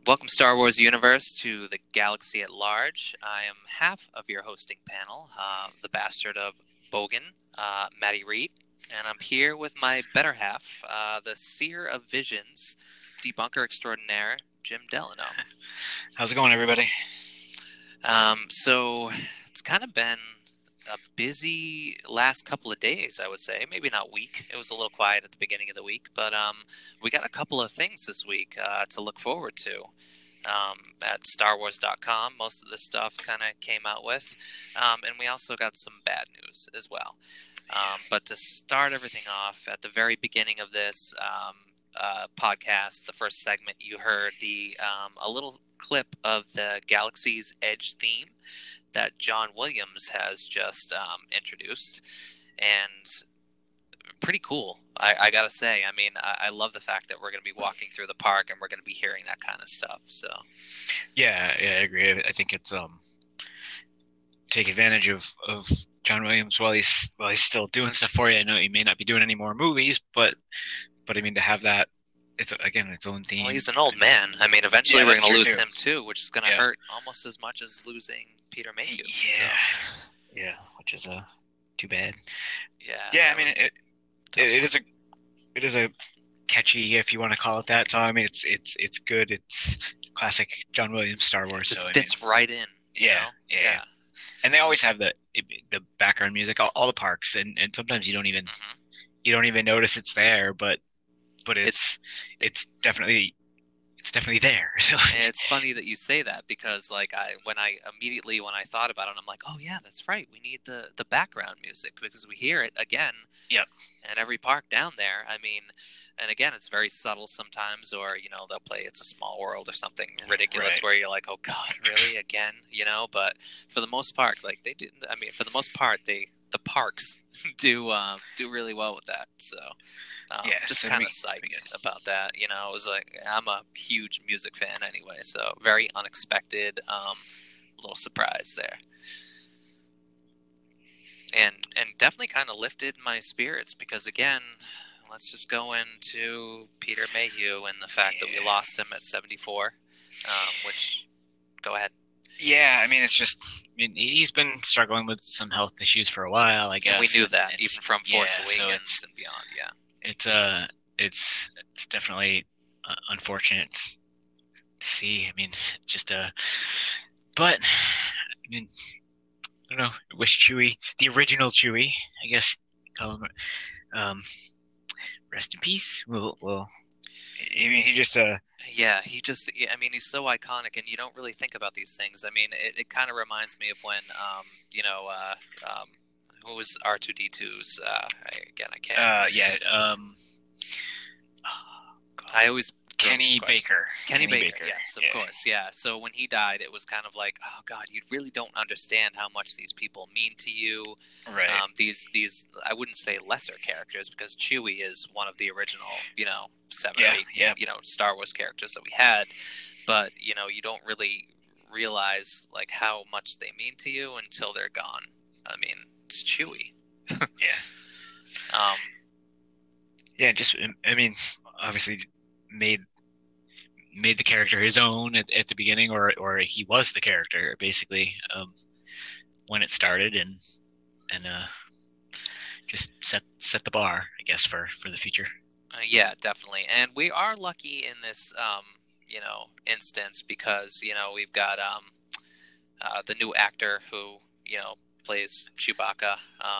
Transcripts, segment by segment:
Welcome, Star Wars Universe, to the galaxy at large. I am half of your hosting panel, the bastard of Bogan, Maddie Reed, and I'm here with my better half, the seer of visions, debunker extraordinaire, Jim Delano. How's it going, everybody? So it's kind of been a busy last couple of days, I would say. Maybe not week. It was a little quiet at the beginning of the week, but we got a couple of things this week to look forward to. At StarWars.com, most of this stuff kind of came out with, and we also got some bad news as well. But to start everything off, at the very beginning of this podcast, the first segment, you heard a little clip of the Galaxy's Edge theme that John Williams has just introduced, and pretty cool. I gotta say, I mean, I love the fact that we're going to be walking through the park and we're going to be hearing that kind of stuff. So, yeah, I agree. I think it's take advantage of John Williams while he's still doing stuff for you. I know he may not be doing any more movies, but I mean, to have that, it's again its own theme. Well, he's an old man. I mean, eventually we're going to lose him too, which is going to hurt almost as much as losing Peter Mayhew. Yeah, which is too bad. Yeah. I mean, it is a catchy, if you want to call it that, song. I mean, it's good. It's classic John Williams Star Wars. It just fits right in. Yeah. And they always have the background music, all the parks, and sometimes you don't even notice it's there, but it's definitely there. So it's funny that you say that, because when I thought about it, I'm like, oh yeah, that's right. We need the background music because we hear it again. Yep. At every park down there. I mean, and again, it's very subtle sometimes, or they'll play "It's a Small World" or something ridiculous where you're like, oh god, really again? But for the most part, the parks do really well with that. So just kind of psyched about that. It was like, I'm a huge music fan anyway, so very unexpected, little surprise there, and definitely kind of lifted my spirits, because again, let's just go into Peter Mayhew and the fact that we lost him at 74. Which, go ahead. Yeah, I mean, he's been struggling with some health issues for a while, I guess. And we knew that even from Force Awakens and beyond. Yeah, it's definitely unfortunate to see. I mean, but I mean, I don't know. I wish Chewie, the original Chewie, I guess, call him, rest in peace. Well, I mean, he's so iconic, and you don't really think about these things. I mean, it kind of reminds me of when, who was R2-D2's? I can't. I always Kenny Baker. Kenny Baker, yes, of course, yeah. So when he died, it was kind of like, oh god, you really don't understand how much these people mean to you. Right. These I wouldn't say lesser characters, because Chewie is one of the original, 7 or 8, Star Wars characters that we had. But you don't really realize like how much they mean to you until they're gone. I mean, it's Chewie. Obviously made the character his own at the beginning, or he was the character basically when it started, and just set the bar, I guess, for the future. Yeah, definitely. And we are lucky in this instance, because we've got the new actor who plays Chewbacca.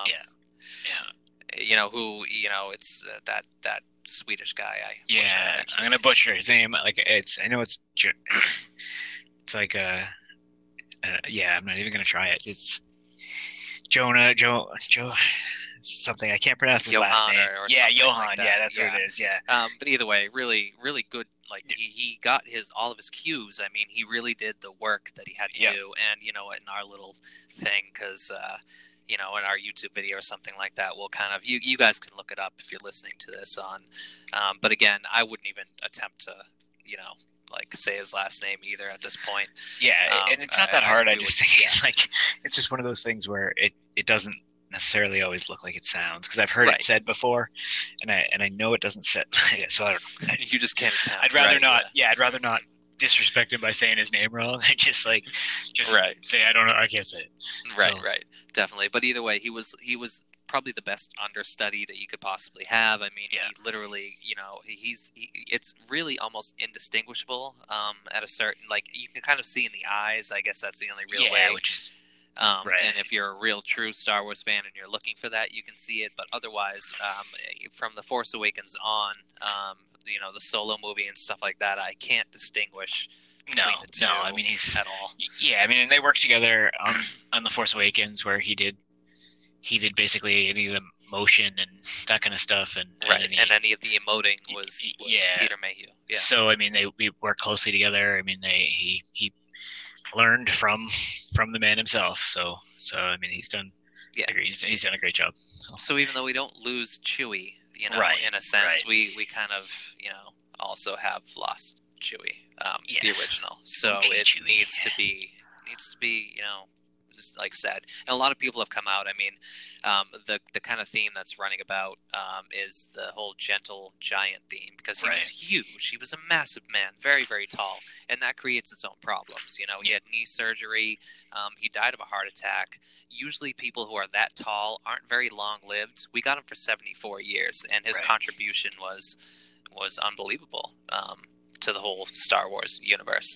Who it's that Swedish guy. I'm gonna butcher his name. I know it's like I'm not even gonna try it. It's Joe something. I can't pronounce his last name. Johan. Like that. That's what it is. Yeah. But either way, really, really good. Like he got all of his cues. I mean, he really did the work that he had to do. And in our little thing, because in our YouTube video or something like that, we'll kind of, you guys can look it up if you're listening to this on, but again, I wouldn't even attempt to, say his last name either at this point. Yeah, and it's not that hard. I just think it's just one of those things where it doesn't necessarily always look like it sounds, because I've heard it said before, and I know it doesn't set. So I don't know. You just can't attempt. I'd rather not. Yeah, I'd rather not disrespect him by saying his name wrong. And just Right. say I don't know, I can't say it. Right, So, right, definitely. But either way, he was probably the best understudy that you could possibly have. I mean, yeah, he literally, it's really almost indistinguishable. At a certain, like, you can kind of see in the eyes. I guess that's the only real way. which is Um, right. and if you're a real true Star Wars fan and you're looking for that, you can see it. But otherwise, from The Force Awakens on, the Solo movie and stuff like that, I can't distinguish between the two I mean he's at all. yeah. I mean, and they worked together on The Force Awakens, where he did basically any of the motion and that kind of stuff, and Right, then and any of the emoting was yeah. Peter Mayhew. Yeah, So I mean, we worked closely together. I mean, he learned from the man himself. So I mean, he's done he's done a great job. So even though we don't lose Chewie, Right, in a sense, right. we kind of also have lost Chewie, the Yes. original. So Okay, it Chewie. needs to be just like said. And a lot of people have come out. I mean, the kind of theme that's running about is the whole gentle giant theme, because he was Right. huge. He was a massive man, very, very tall, and that creates its own problems. He had knee surgery. He died of a heart attack. Usually people who are that tall aren't very long lived. We got him for 74 years, and his Right. contribution was unbelievable to the whole Star Wars universe.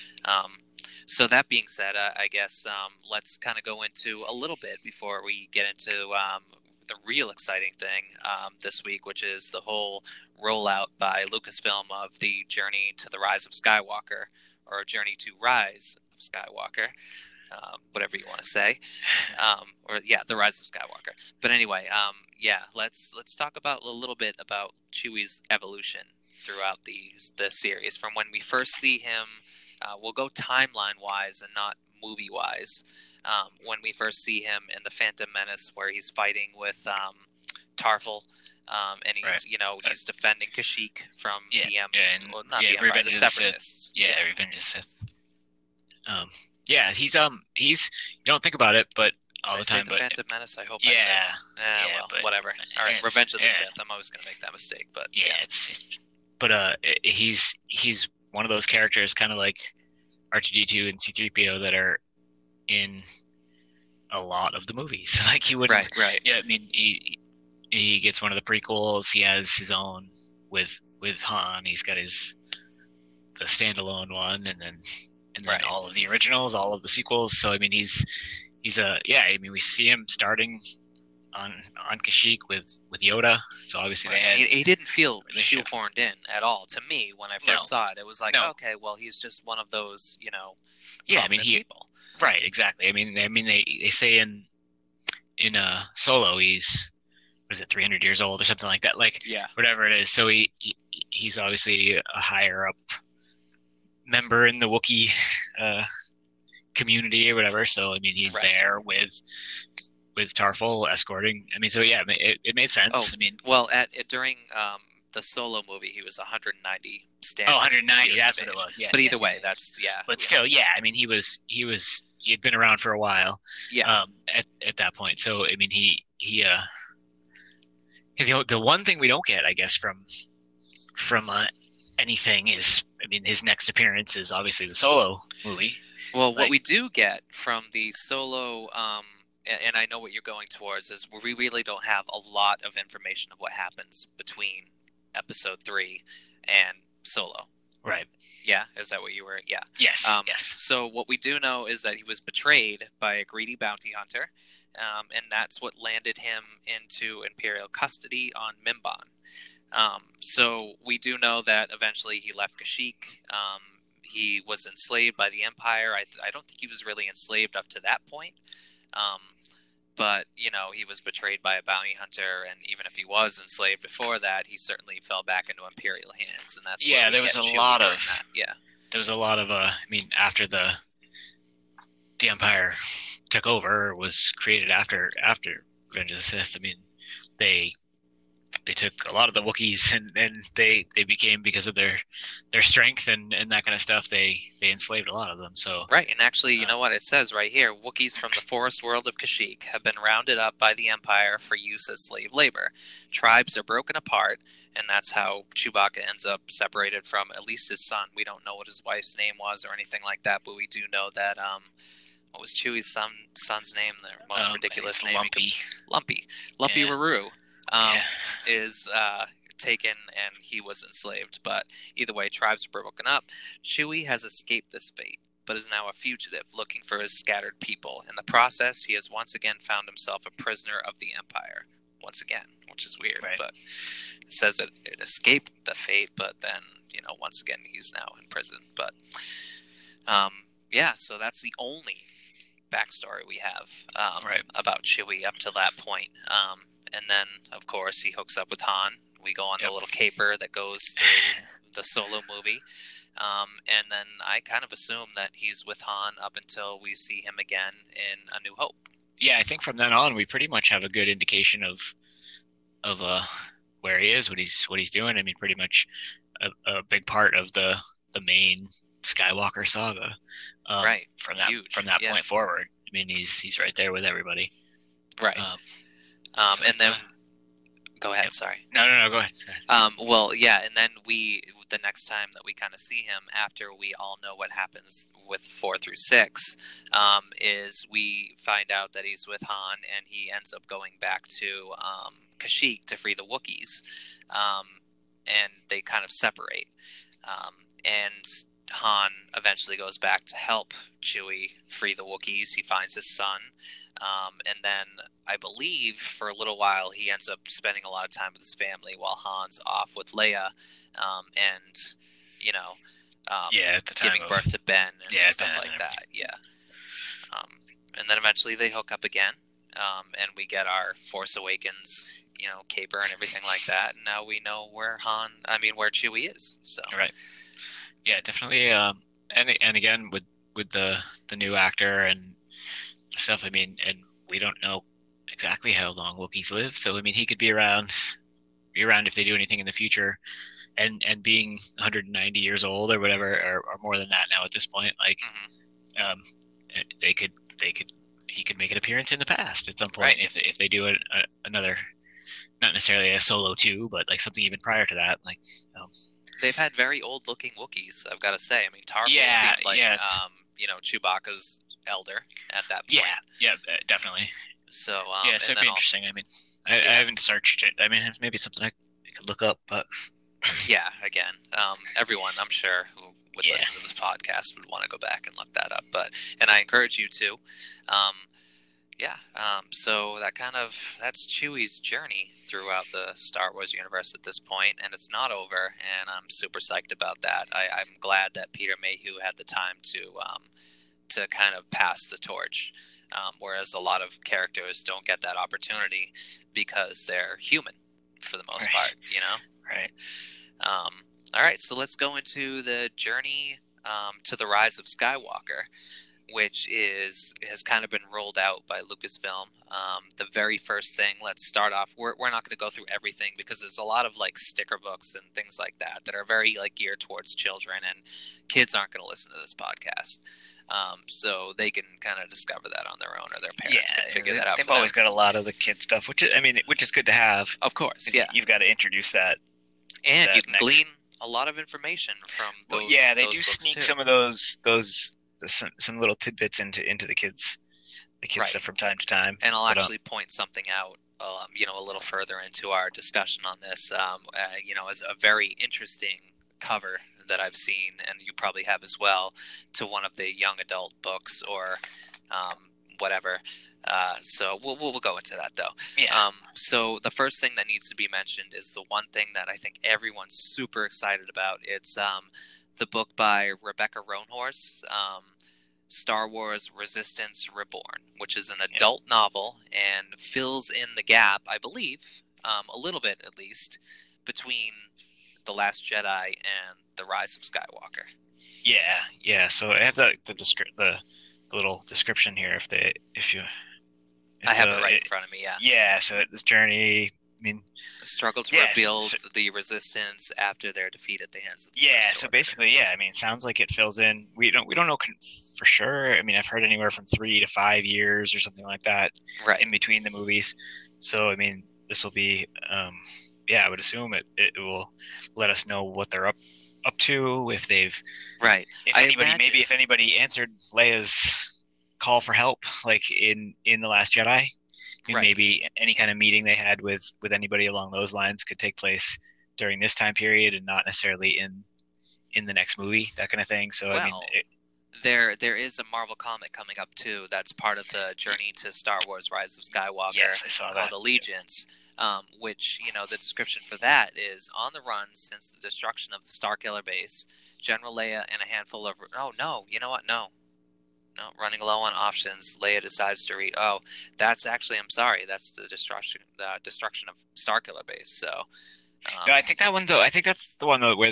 So that being said, I guess let's kind of go into a little bit before we get into the real exciting thing this week, which is the whole rollout by Lucasfilm of the Journey to the Rise of Skywalker, or Journey to Rise of Skywalker. Whatever you want to say, the Rise of Skywalker. But anyway, let's talk about a little bit about Chewie's evolution throughout the series, from when we first see him. We'll go timeline wise and not movie wise. When we first see him in the Phantom Menace, where he's fighting with Tarful. And he's, he's defending Kashyyyk from the Separatists. Revenge of the Sith. He's you don't think about it, but all the time. The Phantom Menace, I hope. But whatever. All right, Revenge of the Sith. I'm always going to make that mistake, but he's one of those characters, kind of like R2-D2 and C-3PO, that are in a lot of the movies. Like he would, right. Yeah, I mean, he gets one of the prequels. He has his own with Han. He's got the standalone one, and then all of the originals, all of the sequels. So I mean, he's I mean, we see him starting on Kashyyyk with Yoda. So obviously he didn't feel shoehorned in at all to me when I first saw it. It was like, okay, well, he's just one of those, I mean, people. Right, exactly. I mean, they say in Solo he's, what is it, 300 years old or something like that, like whatever it is. So he's obviously a higher up member in the Wookiee community or whatever. So I mean, he's there with Tarful escorting. I mean, so it made sense. Oh, I mean, well, during the Solo movie, he was 190 standard. 190. That's what it was. Yes, but either way, that's But still, I mean, he'd been around for a while. Yeah. At that point, so I mean, the one thing we don't get, I guess, from anything is, I mean, his next appearance is obviously the Solo movie. Well, what we do get from the Solo, and I know what you're going towards, is we really don't have a lot of information of what happens between Episode 3 and Solo. Right. Yeah, is that what you were? Yeah. Yes. Yes. So what we do know is that he was betrayed by a greedy bounty hunter, and that's what landed him into Imperial custody on Mimban. So we do know that eventually he left Kashyyyk. He was enslaved by the Empire. I don't think he was really enslaved up to that point. But, he was betrayed by a bounty hunter, and even if he was enslaved before that, he certainly fell back into Imperial hands, and that's there was a lot of that. Yeah. There was a lot of I mean, after the Empire took over, was created after Revenge of the Sith. I mean, they took a lot of the Wookiees, and they became, because of their strength and that kind of stuff, they enslaved a lot of them. So right, and actually, you know what it says right here: Wookiees from the forest world of Kashyyyk have been rounded up by the Empire for use as slave labor. Tribes are broken apart, and that's how Chewbacca ends up separated from at least his son. We don't know what his wife's name was or anything like that, but we do know that what was Chewie's son's name? The most ridiculous name. Lumpy Yeah. Ruru is taken, and he was enslaved. But either way, tribes are broken up. Chewie has escaped this fate, but is now a fugitive looking for his scattered people. In the process, he has once again found himself a prisoner of the Empire. Once again, which is weird, Right. but it says it escaped the fate, but then, once again, he's now in prison. But, so that's the only backstory we have about Chewie up to that point. And then, of course, he hooks up with Han. We go on the little caper that goes through the Solo movie. And then I kind of assume that he's with Han up until we see him again in A New Hope. Yeah, I think from then on we pretty much have a good indication of where he is, what he's doing. I mean, pretty much a big part of the main Skywalker saga. Right. From that point forward. I mean, he's right there with everybody. Right. And then go ahead. Sorry. No, go ahead. And then the next time that we kind of see him after we all know what happens with 4 through 6, is we find out that he's with Han, and he ends up going back to Kashyyyk to free the Wookiees, and they kind of separate. And Han eventually goes back to help Chewie free the Wookiees. He finds his son. And then I believe for a little while he ends up spending a lot of time with his family while Han's off with Leia, at the time giving birth to Ben and stuff like that. Yeah. And then eventually they hook up again, and we get our Force Awakens, caper and everything like that. And now we know where Chewie is. So right. Yeah, definitely. And again with the new actor and stuff, I mean, and we don't know exactly how long Wookiees live, so I mean, he could be around if they do anything in the future, and being 190 years old or whatever, or more than that now at this point, like, he could make an appearance in the past at some point, right, if they do another, not necessarily a Solo 2, but like something even prior to that, like. They've had very old-looking Wookiees, I've got to say. I mean, Tarkin seemed like, Chewbacca's elder at that point. Yeah, definitely. So, so it'd be interesting. I mean, I haven't searched it. I mean, maybe it's something I could look up, but. Yeah, again, everyone, I'm sure, who would listen to this podcast would want to go back and look that up. And I encourage you to. So that's Chewie's journey throughout the Star Wars universe at this point, and it's not over, and I'm super psyched about that. I'm glad that Peter Mayhew had the time to kind of pass the torch, whereas a lot of characters don't get that opportunity because they're human for the most part, Right. All right, so let's go into the journey to the Rise of Skywalker, which has kind of been rolled out by Lucasfilm. The very first thing, let's start off. We're not going to go through everything because there's a lot of like sticker books and things like that are very like geared towards children, and kids aren't going to listen to this podcast. So they can kind of discover that on their own, or their parents can figure that out. They've always got a lot of the kid stuff, which is good to have. Of course, yeah. You've got to introduce that, and you can glean a lot of information from those. Well, yeah, they do sneak some of those some little tidbits into the kids stuff from time to time. And I'll actually point something out, a little further into our discussion on this, as a very interesting cover that I've seen, and you probably have as well, to one of the young adult books or whatever. So we'll go into that though. Yeah. So the first thing that needs to be mentioned is the one thing that I think everyone's super excited about. It's the book by Rebecca Roanhorse, Star Wars Resistance Reborn, which is an adult novel and fills in the gap, I believe, a little bit at least, between The Last Jedi and The Rise of Skywalker. Yeah. So I have the little description here. I have it right in front of me. Yeah. Yeah. So this journey. I mean, struggle to rebuild the resistance after their defeat at the hands of the First Order. So basically, I mean, it sounds like it fills in. We don't know for sure. I mean, I've heard anywhere from 3 to 5 years or something like that, right, in between the movies. So I mean, this will be yeah, I would assume it will let us know what they're up to, if they've, Right. if I anybody, imagine. maybe if anybody answered Leia's call for help, like in the Last Jedi. I mean, Right. maybe any kind of meeting they had with anybody along those lines could take place during this time period and not necessarily in the next movie, that kind of thing. So I mean, Well, there is a Marvel comic coming up too. That's part of the journey to Star Wars: Rise of Skywalker, yes, I saw called that. Allegiance. Which, the description for that is: on the run since the destruction of the Starkiller base, General Leia and a handful of oh no, you know what? No, no, running low on options, Leia decides to read. Oh, that's actually, I'm sorry, that's the destruction of Starkiller base. So, No, I think that one though. I think that's the one though where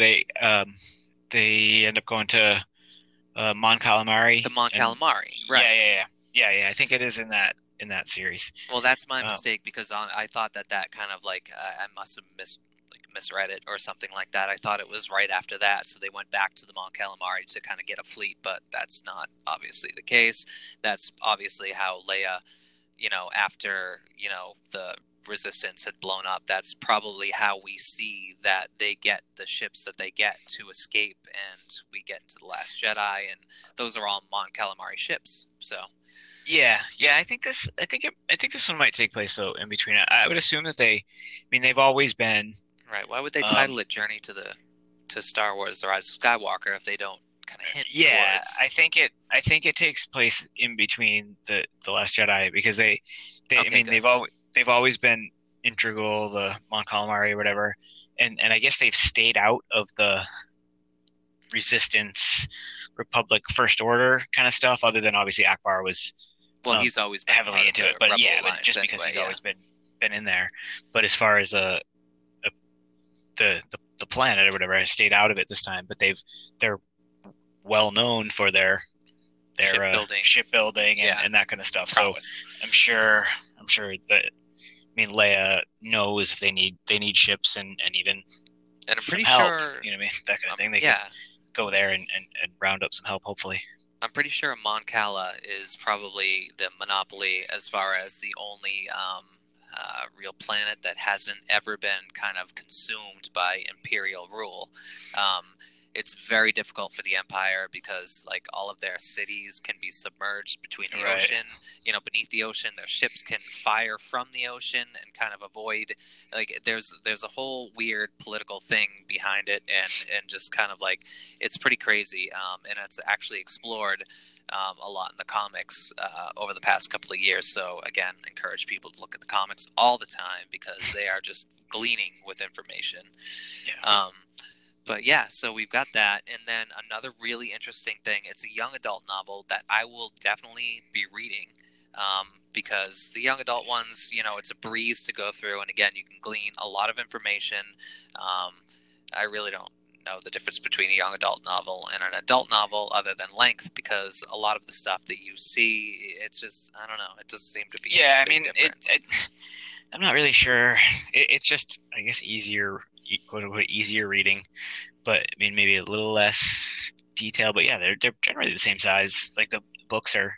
they end up going to Mon Calamari, the Mon and Calamari, yeah, right? I think it is in that series. Well, that's my Um, mistake because I thought that kind of like I must have misread it or something like that. I thought it was right after that, so they went back to the Mon Calamari to kind of get a fleet, but that's not obviously the case. That's obviously how Leia, after the Resistance had blown up, that's probably how we see that they get the ships that they get to escape, and we get into the Last Jedi, and those are all Mon Calamari ships. So. yeah. I think this one might take place though in between. I would assume that I mean, they've always been. Right. Why would they Um, title it Journey to Star Wars: The Rise of Skywalker if they don't kind of hint yeah, towards? I think it takes place in between the Last Jedi, because I Okay, mean, good. they've always been integral, the Mon Calamari or whatever, and I guess they've stayed out of the Resistance, Republic, First Order kind of stuff, other than obviously Akbar was Well, he's always been heavily part of into it. the But Rebel yeah, but Alliance just because anyway. he's Yeah. always been in there. But as far as a the planet or whatever has stayed out of it this time. But they're well known for their Shipbuilding. shipbuilding Yeah. and that kind of stuff. So Prowess. I'm sure that, I mean, Leia knows if they need ships and even And I'm some pretty help. sure. You know what I mean? That kind of thing. They could Yeah. go there and round up some help, hopefully. I'm pretty sure Mon Cala is probably the monopoly as far as the only real planet that hasn't ever been kind of consumed by Imperial rule. Um, it's very difficult for the Empire because, like, all of their cities can be submerged between the Right. ocean, beneath the ocean. Their ships can fire from the ocean and kind of avoid. Like, there's a whole weird political thing behind it, and just kind of like it's pretty crazy, and it's actually explored a lot in the comics over the past couple of years. So again, encourage people to look at the comics all the time because they are just gleaning with information. Yeah. But yeah, so we've got that, and then another really interesting thing. It's a young adult novel that I will definitely be reading. Because the young adult ones, it's a breeze to go through, and again, you can glean a lot of information. Um, I really don't know the difference between a young adult novel and an adult novel other than length, because a lot of the stuff that you see, it's just, I don't know, it doesn't seem to be Yeah. a I big mean, difference. I'm not really sure. It's just, I guess, easier, quote unquote, easier reading. But I mean, maybe a little less detail. But yeah, they're generally the same size. Like the books are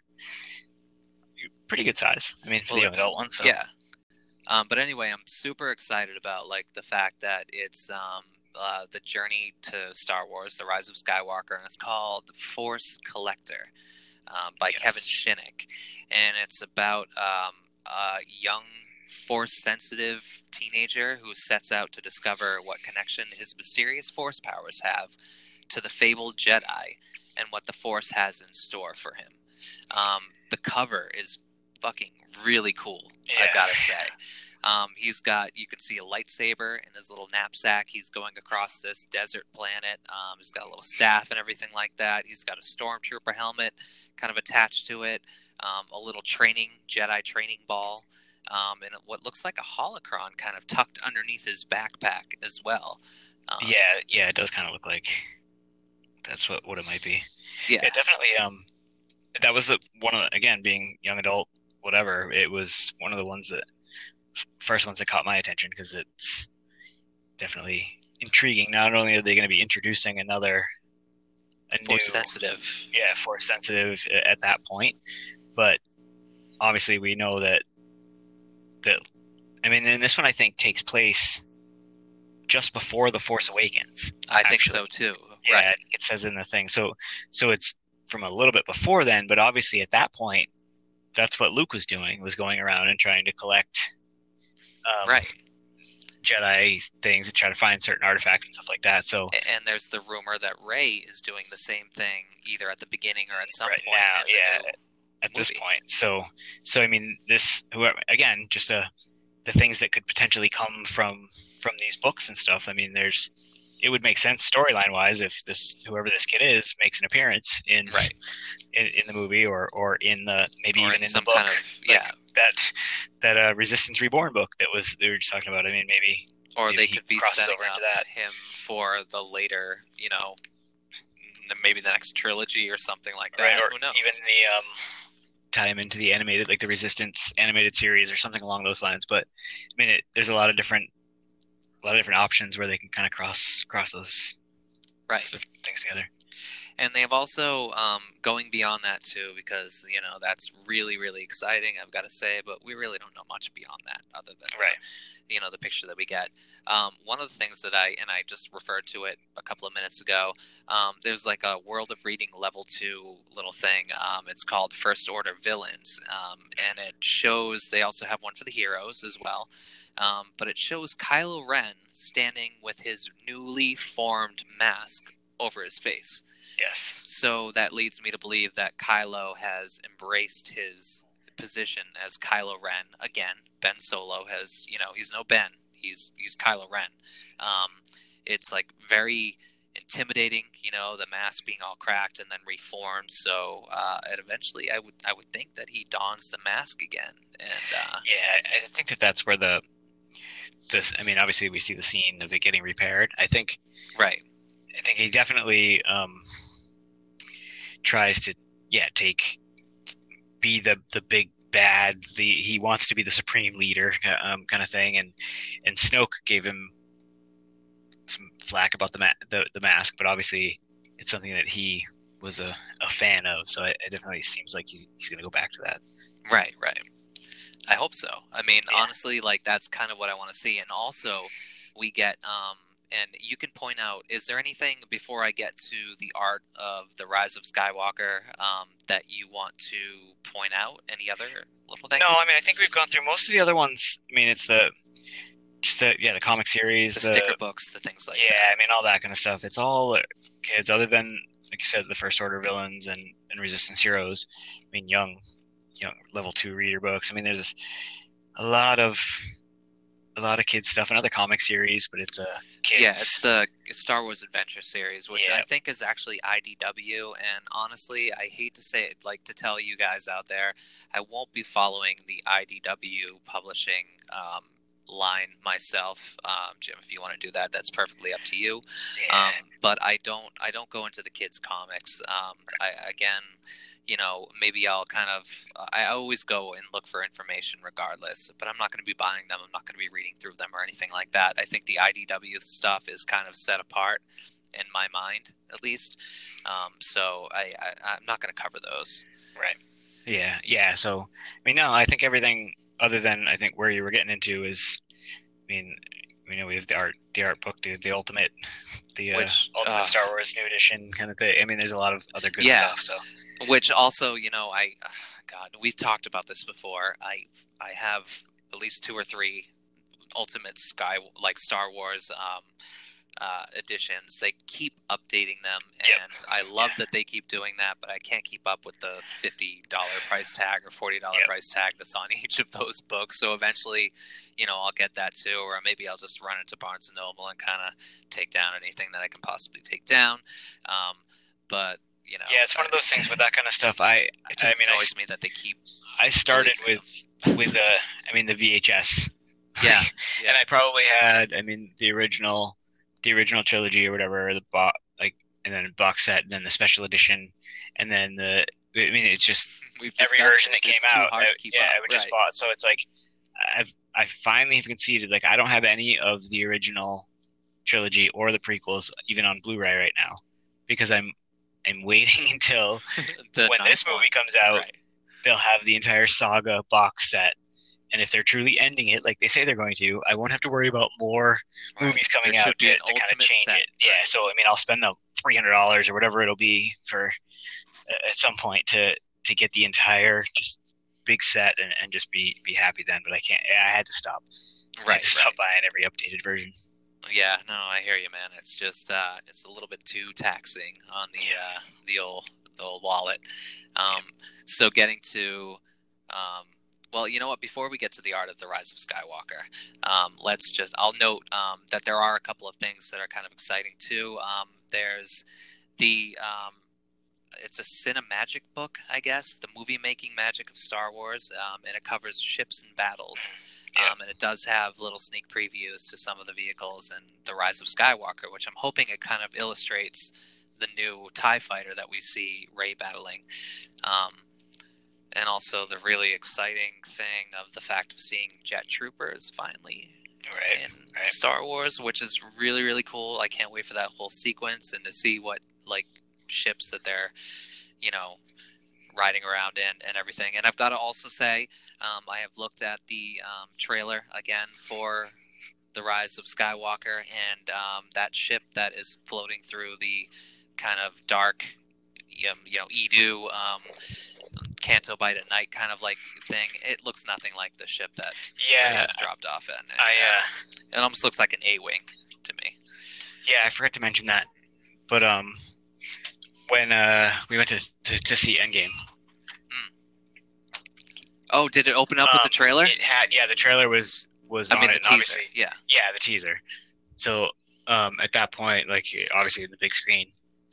pretty good size. I mean, for Well, the young it's, adult one. So yeah. But anyway, I'm super excited about like the fact that it's the journey to Star Wars: The Rise of Skywalker, and it's called Force Collector by Kevin yes, Shinnick, and it's about a young Force-sensitive teenager who sets out to discover what connection his mysterious Force powers have to the fabled Jedi and what the Force has in store for him. The cover is fucking really cool, I yeah, gotta say. You can see a lightsaber in his little knapsack. He's going across this desert planet. He's got a little staff and everything like that. He's got a stormtrooper helmet kind of attached to it, a little Jedi training ball, and what looks like a holocron kind of tucked underneath his backpack as well. Um, yeah. It does kind of look like that's what it might be. yeah, It definitely. That was the one of again, being young adult, whatever. It was one of the first ones that caught my attention, because it's definitely intriguing. Not only are they going to be introducing a new, force sensitive. yeah, Force sensitive at that point, but obviously we know that I mean, and this one I think takes place just before The Force Awakens. I think actually. so too. Yeah, Right. it says in the thing. So it's from a little bit before then, but obviously at that point, that's what Luke was doing, was going around and trying to collect Right. Jedi things and try to find certain artifacts and stuff like that. So And there's the rumor that Rey is doing the same thing either at the beginning or at some right point now, in the yeah, new at this movie. point. So I mean, this whoever again, just the things that could potentially come from these books and stuff. I mean, it would make sense storyline wise if whoever this kid is makes an appearance in Right. in the movie or in the maybe Or even in in the some book, kind of like yeah. that Resistance Reborn book they were just talking about. I mean, maybe Or they he could be crosses setting over into up that. him for the later, maybe the next trilogy or something like that. Right, or Who knows? even the tie him into the animated, like the Resistance animated series or something along those lines. But I mean, there's a lot of different options where they can kind of cross those Right. things together. And they have also going beyond that too, because that's really, really exciting, I've got to say. But we really don't know much beyond that, other than right. The picture that we get. One of the things that I just referred to it a couple of minutes ago. There's like a World of Reading level 2 little thing. It's called First Order Villains, and it shows. They also have one for the heroes as well. But it shows Kylo Ren standing with his newly formed mask over his face. Yes. So that leads me to believe that Kylo has embraced his position as Kylo Ren again. Ben Solo has, he's no Ben. He's Kylo Ren. It's like very intimidating, the mask being all cracked and then reformed. So, and eventually, I would think that he dons the mask again. And yeah, I think that's where this. I mean, obviously, we see the scene of it getting repaired. I think. Right. I think he definitely tries to be the big bad, he wants to be the supreme leader kind of thing, and Snoke gave him some flack about the mask, but obviously it's something that he was a fan of, so it definitely seems like he's going to go back to that. Right. I hope so. I mean, honestly, like that's kind of what I want to see. And also we get and you can point out, is there anything before I get to the art of the Rise of Skywalker that you want to point out? Any other little things? No, I mean, I think we've gone through most of the other ones. I mean, it's the comic series, the sticker books, the things like that. Yeah, I mean, all that kind of stuff. It's all kids, other than, like you said, the First Order villains and Resistance heroes. I mean, young level 2 reader books. I mean, there's a lot of kids stuff and other comic series, but it's kids. Yeah, it's the Star Wars Adventure series, which I think is actually IDW. And honestly, I hate to say it, like to tell you guys out there, I won't be following the IDW publishing line myself. Jim, if you want to do that, that's perfectly up to you. Yeah. But I don't go into the kids' comics. Maybe I'll I always go and look for information regardless, but I'm not going to be buying them. I'm not going to be reading through them or anything like that. I think the IDW stuff is kind of set apart in my mind, at least. So I'm not going to cover those. Right. Yeah. So, I mean, no, I think everything other than, I think where you were getting into is, I mean, we have the art book, the ultimate, ultimate Star Wars new edition kind of thing. I mean, there's a lot of other good stuff. So, which also, God, we've talked about this before. I have at least 2 or 3 ultimate Star Wars editions. They keep updating them, and I love that they keep doing that, but I can't keep up with the $50 price tag or $40 price tag that's on each of those books. So eventually, I'll get that too, or maybe I'll just run into Barnes & Noble and kind of take down anything that I can possibly take down. But it's one of those things with that kind of stuff. It just annoys me that they keep. I started with the VHS. Yeah. And I probably had, the original trilogy or whatever, and then a box set, and then the special edition, and then it's just every version that came out. I would just bought. So it's like I finally have conceded. Like, I don't have any of the original trilogy or the prequels even on Blu-ray right now, because I'm waiting until when this movie comes out. Right. They'll have the entire saga box set, And if they're truly ending it like they say they're going to, I won't have to worry about more Right. movies There coming out should be an to kind of ultimate change set. it. Yeah, Right. so I mean, I'll spend the $300 or whatever it'll be for at some point to get the entire just big set and just be happy then. But I can't. I had to stop. I had Right. to stop Right. buying every updated version. Yeah. No, I hear you, man. It's just it's a little bit too taxing on the old wallet. Um, so getting to well, you know what? Before we get to the art of the Rise of Skywalker, I'll note that there are a couple of things that are kind of exciting too. There's the it's a cinemagic book, I guess, the movie making magic of Star Wars, and it covers ships and battles. Yeah. And it does have little sneak previews to some of the vehicles and the Rise of Skywalker, which I'm hoping it kind of illustrates the new TIE fighter that we see Rey battling. Um, and also the really exciting thing of the fact of seeing jet troopers finally in Star Wars, which is really, really cool. I can't wait for that whole sequence and to see what like ships that they're, you know, riding around in and everything. And I've got to also say, I have looked at the trailer again for the Rise of Skywalker, and that ship that is floating through the kind of dark, Edu, Canto Bight at night kind of like thing. It looks nothing like the ship that has dropped off in. And, it almost looks like an A-wing to me. Yeah, I forgot to mention that. But when we went to see Endgame. Oh, did it open up with the trailer? It had, the trailer was on the it, teaser. Yeah, the teaser. So at that point, like obviously in the big screen,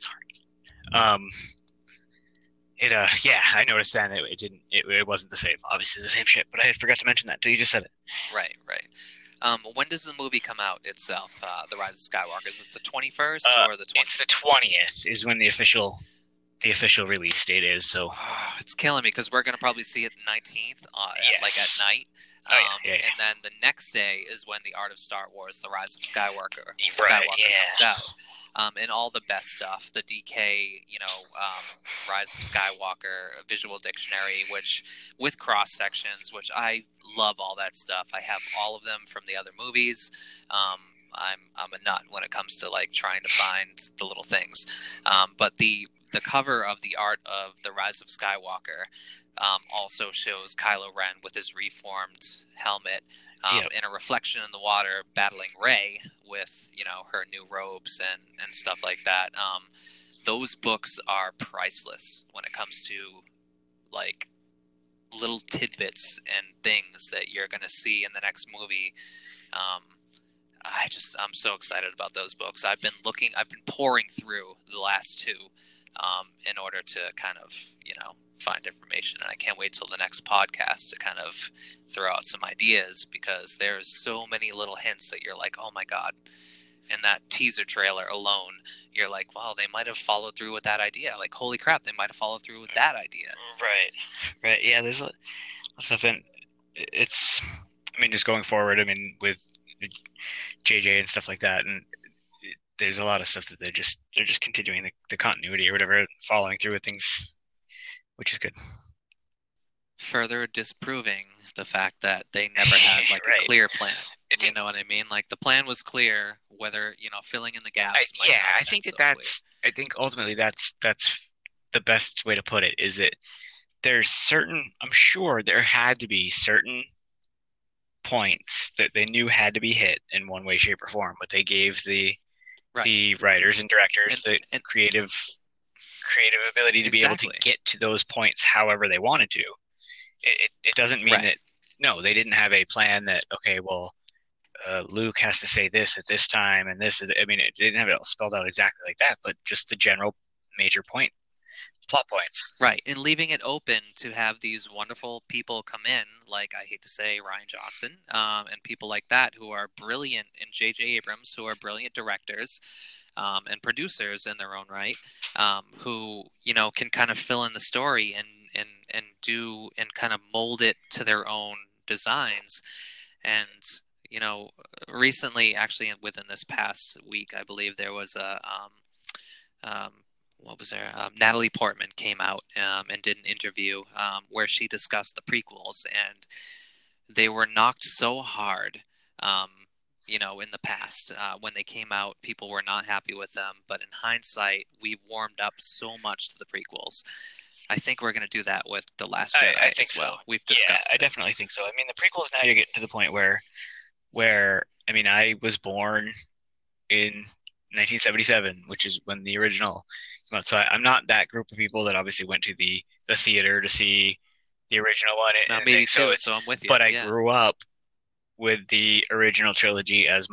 I noticed then it wasn't the same, obviously the same ship, but I forgot to mention that until you just said it. Right. When does the movie come out itself? The Rise of Skywalker, is it the 21st or the 20th? It's the 20th is when the official release date is. So it's killing me because we're gonna probably see it the 19th, like at night. And then the next day is when the Art of Star Wars: The Rise of Skywalker comes out. And all the best stuff, the DK, Rise of Skywalker visual dictionary, which with cross sections, which I love all that stuff. I have all of them from the other movies. I'm a nut when it comes to like trying to find the little things. But the cover of the Art of the Rise of Skywalker also shows Kylo Ren with his reformed helmet in a reflection in the water battling Rey with, her new robes and stuff like that. Those books are priceless when it comes to like little tidbits and things that you're going to see in the next movie. I'm so excited about those books. I've been pouring through the last two in order to kind of, find information. And I can't wait till the next podcast to kind of throw out some ideas because there's so many little hints that you're like, oh my God. In that teaser trailer alone, you're like, wow, they might have followed through with that idea. Like, holy crap, they might have followed through with that idea. Right. Yeah, there's a stuff in it's, just going forward, with JJ and stuff like that, and there's a lot of stuff that they're just continuing the continuity or whatever, following through with things, which is good. Further disproving the fact that they never had a clear plan. You know what I mean? Like the plan was clear, whether filling in the gaps. I think I think ultimately that's the best way to put it. Is that there's certain, I'm sure there had to be certain points that they knew had to be hit in one way, shape, or form, but they gave the writers and directors the creative ability to be able to get to those points however they wanted to. It doesn't mean that they didn't have a plan that Luke has to say this at this time and this. It didn't have it all spelled out exactly like that, but just the general major plot points. Right, and leaving it open to have these wonderful people come in, like I hate to say Rian Johnson, and people like that who are brilliant, and J.J. Abrams, who are brilliant directors and producers in their own right, who can kind of fill in the story and do and kind of mold it to their own designs. And recently, actually within this past week, I believe there was a Natalie Portman came out and did an interview where she discussed the prequels, and they were knocked so hard. Um, in the past, when they came out, people were not happy with them. But in hindsight, we've warmed up so much to the prequels. I think we're going to do that with The Last I Jedi think as so. well. We've Yeah, discussed I this. definitely think so. I mean, the prequels now you're getting to the point where I mean, I was born in 1977, which is when the original came out. So I'm not that group of people that obviously went to the theater to see the original one Now, and things. me So too. it's, So I'm with you. but I Yeah. grew up with the original trilogy as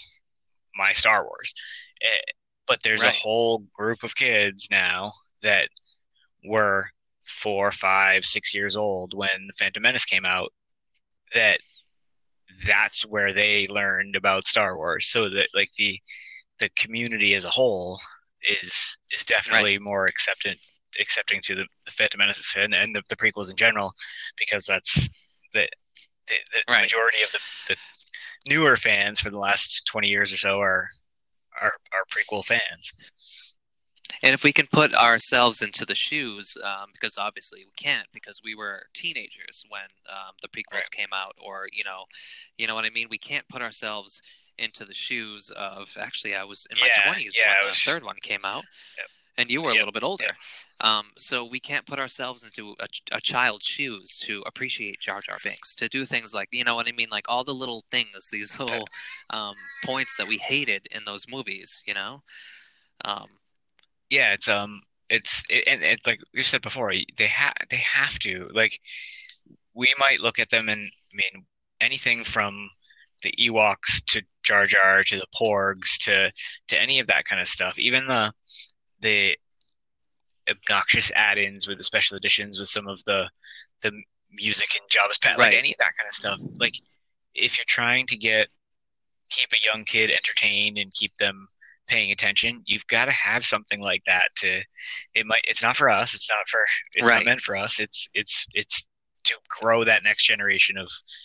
my Star Wars. Eh, But there's a Right. whole group of kids now that were 4, 5, 6 years old when the Phantom Menace came out. That that's where they learned about Star Wars. So that like the community as a whole is Right. definitely more accepting to the Phantom Menace and the prequels in general, because that's the the Right. majority of the newer fans for the last 20 years or so are prequel fans. And if we can put ourselves into the shoes, because obviously we can't, because we were teenagers when the Right. prequels came out, or you know what I mean. We can't put ourselves into the shoes of. Actually, I was in my Yeah, 20s yeah, when I the was. third one came out, Yep, and you were a yep, little bit yep. older. So we can't put ourselves into a child's shoes to appreciate Jar Jar Binks, to do things like, you know what I mean, like all the little things, these little um, points that we hated in those movies. Um, Yeah, and it's like you said before, they have to like we might look at them and I mean anything from the Ewoks to Jar Jar to the Porgs to any of that kind of stuff, even the obnoxious add-ins with the special editions with some of the music and Jabba's pet, like right. any of that kind of stuff. Like if you're trying to get keep a young kid entertained and keep them paying attention, you've got to have something like that to it's not for us, it's not Right. meant for us. It's to grow that next generation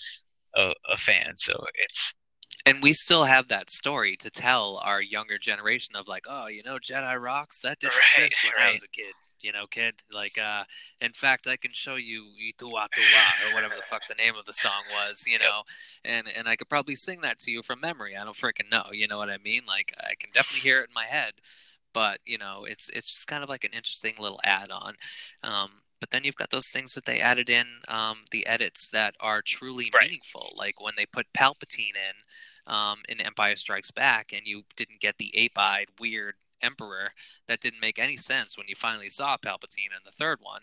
of fans. So it's And we still have that story to tell our younger generation of like, oh, Jedi rocks, that didn't right, exist when I right. was a kid. Kid, like, in fact, I can show you Itua Tua or whatever the fuck the name of the song was, Yep. and I could probably sing that to you from memory. I don't freaking know, you know what I mean? Like, I can definitely hear it in my head, but it's just kind of like an interesting little add-on. But then you've got those things that they added in, the edits that are truly Right. meaningful, like when they put Palpatine in Empire Strikes Back, and you didn't get the ape-eyed weird Emperor. That didn't make any sense when you finally saw Palpatine in the third one.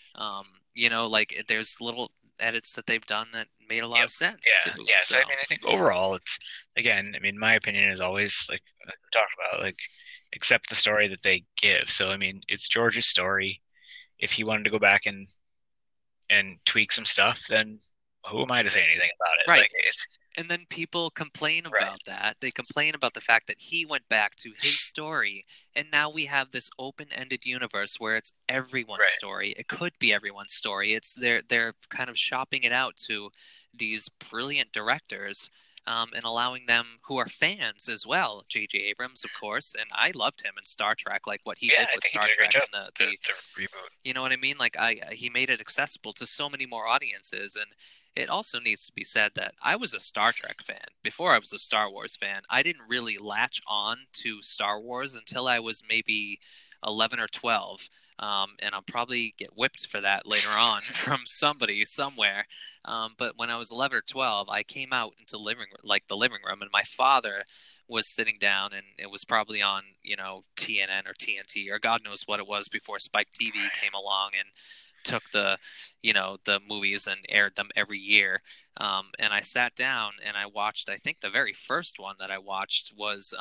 Like there's little edits that they've done that made a lot Yep. of sense Yeah. too. Yeah. So So I mean, I think overall, it's again, I mean, my opinion is always like we talked about, like accept the story that they give. So I mean, it's George's story. If he wanted to go back and tweak some stuff, then who am I to say anything about it? right. Like it's And then people complain right. about that. They complain about the fact that he went back to his story, and now we have this open-ended universe where it's everyone's Right. story. It could be everyone's story. It's they're kind of shopping it out to these brilliant directors, and allowing them who are fans as well. J.J. Abrams, of course, and I loved him in Star Trek, like what he Yeah, did I with think he Star did a great Trek job. and the The the the reboot. you know what I mean? Like he made it accessible to so many more audiences, and it also needs to be said that I was a Star Trek fan before I was a Star Wars fan. I didn't really latch on to Star Wars until I was maybe 11 or 12. And I'll probably get whipped for that later on from somebody somewhere. But when I was 11 or 12, I came out into the living room, and my father was sitting down, and it was probably on, TNN or TNT or God knows what it was before Spike TV came along and took the movies and aired them every year. And I sat down and I watched. I think the very first one that I watched was